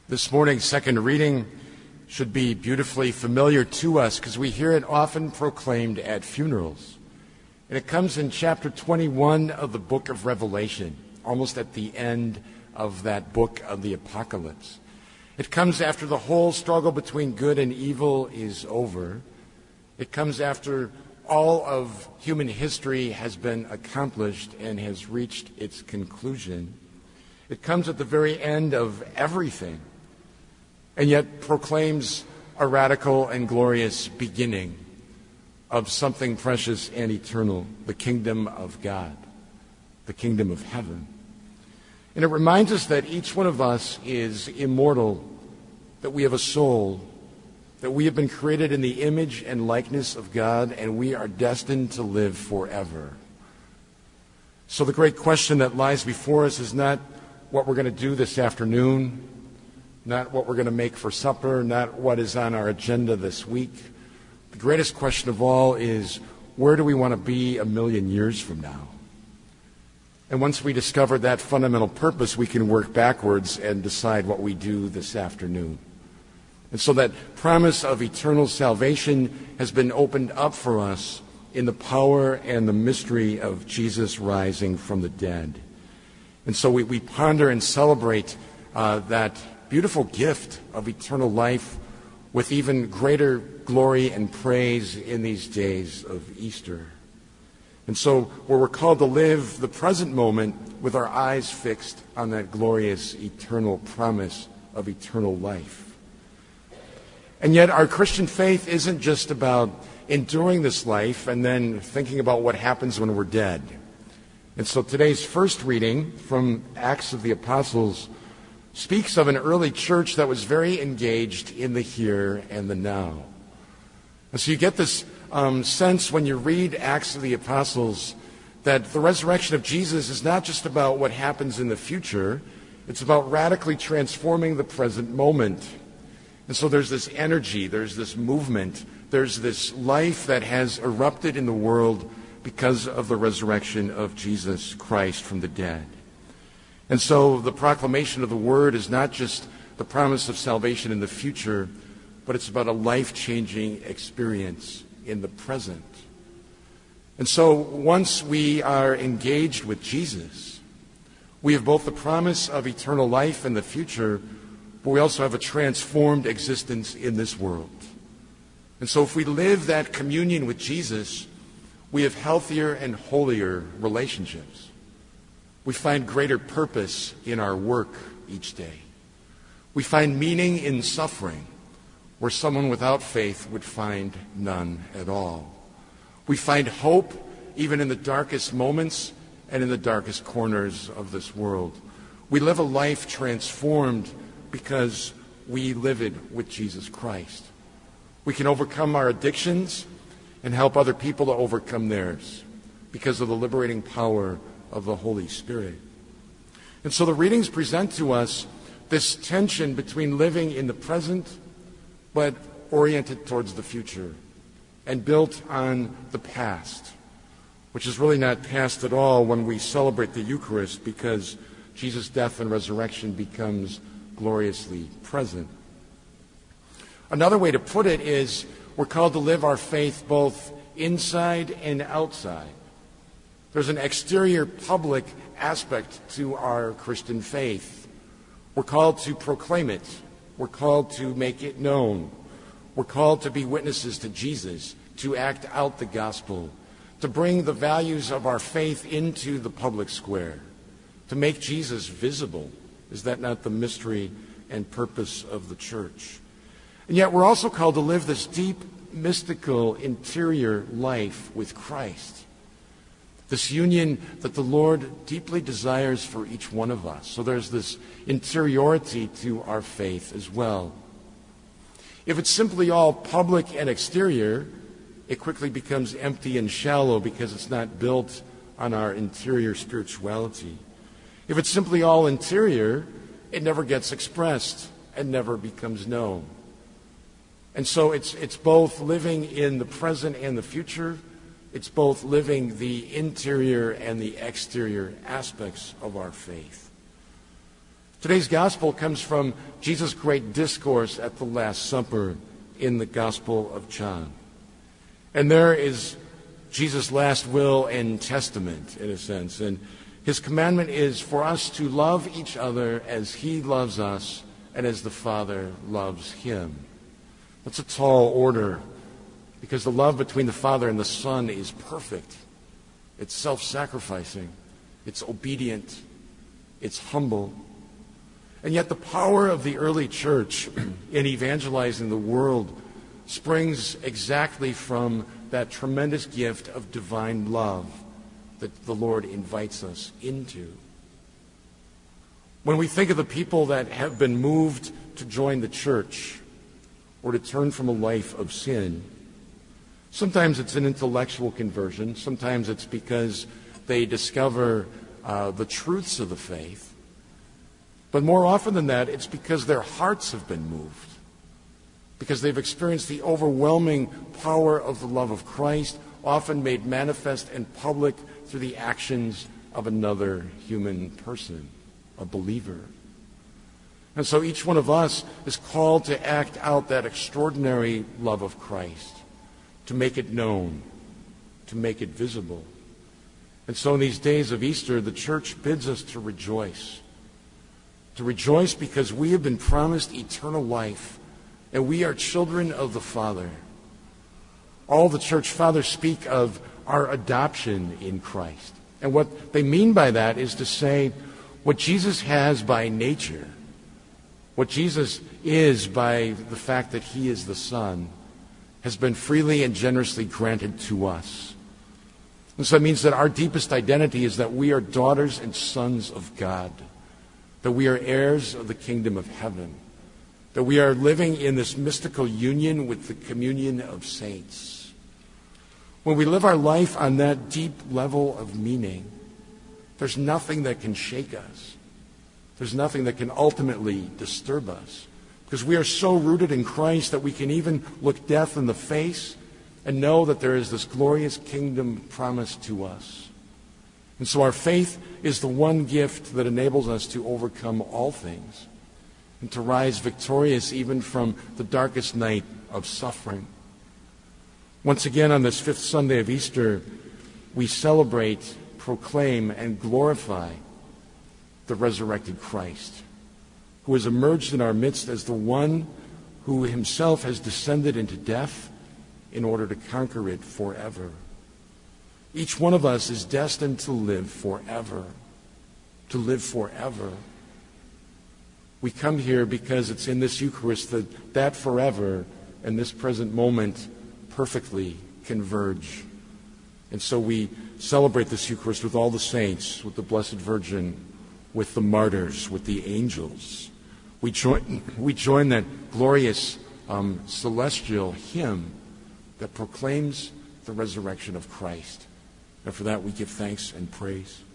This morning's second reading should be beautifully familiar to us because we hear it often proclaimed at funerals. And it comes in chapter 21 of the book of Revelation, almost at the end of that book of the Apocalypse. It comes after the whole struggle between good and evil is over. It comes after all of human history has been accomplished and has reached its conclusion. It comes at the very end of everything, and yet proclaims a radical and glorious beginning of something precious and eternal, the kingdom of God, the kingdom of heaven. And it reminds us that each one of us is immortal, that we have a soul, that we have been created in the image and likeness of God, and we are destined to live forever. So the great question that lies before us is not what we're going to do this afternoon, not what we're going to make for supper, not what is on our agenda this week. The greatest question of all is, where do we want to be a million years from now? And once we discover that fundamental purpose, we can work backwards and decide what we do this afternoon. And so that promise of eternal salvation has been opened up for us in the power and the mystery of Jesus rising from the dead. And so we ponder and celebrate that beautiful gift of eternal life with even greater glory and praise in these days of Easter. And so where we're called to live the present moment with our eyes fixed on that glorious eternal promise of eternal life. And yet our Christian faith isn't just about enduring this life and then thinking about what happens when we're dead. And so today's first reading from Acts of the Apostles speaks of an early church that was very engaged in the here and the now. And so you get this sense when you read Acts of the Apostles that the resurrection of Jesus is not just about what happens in the future, it's about radically transforming the present moment. And so there's this energy, there's this movement, there's this life that has erupted in the world because of the resurrection of Jesus Christ from the dead. And so the proclamation of the word is not just the promise of salvation in the future, but it's about a life-changing experience in the present. And so once we are engaged with Jesus, we have both the promise of eternal life in the future, but we also have a transformed existence in this world. And so if we live that communion with Jesus, we have healthier and holier relationships. We find greater purpose in our work each day. We find meaning in suffering, where someone without faith would find none at all. We find hope even in the darkest moments and in the darkest corners of this world. We live a life transformed because we live it with Jesus Christ. We can overcome our addictions and help other people to overcome theirs because of the liberating power of the Holy Spirit. And so the readings present to us this tension between living in the present but oriented towards the future and built on the past, which is really not past at all when we celebrate the Eucharist because Jesus' death and resurrection becomes gloriously present. Another way to put it is we're called to live our faith both inside and outside. There's an exterior public aspect to our Christian faith. We're called to proclaim it. We're called to make it known. We're called to be witnesses to Jesus, to act out the gospel, to bring the values of our faith into the public square, to make Jesus visible. Is that not the mystery and purpose of the church? And yet we're also called to live this deep, mystical, interior life with Christ. This union that the Lord deeply desires for each one of us. So there's this interiority to our faith as well. If it's simply all public and exterior, it quickly becomes empty and shallow because it's not built on our interior spirituality. If it's simply all interior, it never gets expressed and never becomes known. And so it's both living in the present and the future. It's both living the interior and the exterior aspects of our faith. Today's gospel comes from Jesus' great discourse at the Last Supper in the Gospel of John. And there is Jesus' last will and testament, in a sense. And his commandment is for us to love each other as he loves us and as the Father loves him. That's a tall order, because the love between the Father and the Son is perfect. It's self-sacrificing. It's obedient. It's humble. And yet the power of the early church in evangelizing the world springs exactly from that tremendous gift of divine love that the Lord invites us into. When we think of the people that have been moved to join the church or to turn from a life of sin, sometimes it's an intellectual conversion. Sometimes it's because they discover the truths of the faith. But more often than that, it's because their hearts have been moved, because they've experienced the overwhelming power of the love of Christ, often made manifest and public through the actions of another human person, a believer. And so each one of us is called to act out that extraordinary love of Christ, to make it known, to make it visible. And so in these days of Easter, the church bids us to rejoice. To rejoice because we have been promised eternal life, and we are children of the Father. All the church fathers speak of our adoption in Christ. And what they mean by that is to say what Jesus has by nature, what Jesus is by the fact that he is the Son, has been freely and generously granted to us. And so that means that our deepest identity is that we are daughters and sons of God, that we are heirs of the kingdom of heaven, that we are living in this mystical union with the communion of saints. When we live our life on that deep level of meaning, there's nothing that can shake us. There's nothing that can ultimately disturb us, because we are so rooted in Christ that we can even look death in the face and know that there is this glorious kingdom promised to us. And so our faith is the one gift that enables us to overcome all things and to rise victorious even from the darkest night of suffering. Once again, on this fifth Sunday of Easter, we celebrate, proclaim, and glorify the resurrected Christ, who has emerged in our midst as the one who himself has descended into death in order to conquer it forever. Each one of us is destined to live forever. To live forever. We come here because it's in this Eucharist that forever and this present moment perfectly converge. And so we celebrate this Eucharist with all the saints, with the Blessed Virgin, with the martyrs, with the angels. We join that glorious celestial hymn that proclaims the resurrection of Christ. And for that we give thanks and praise.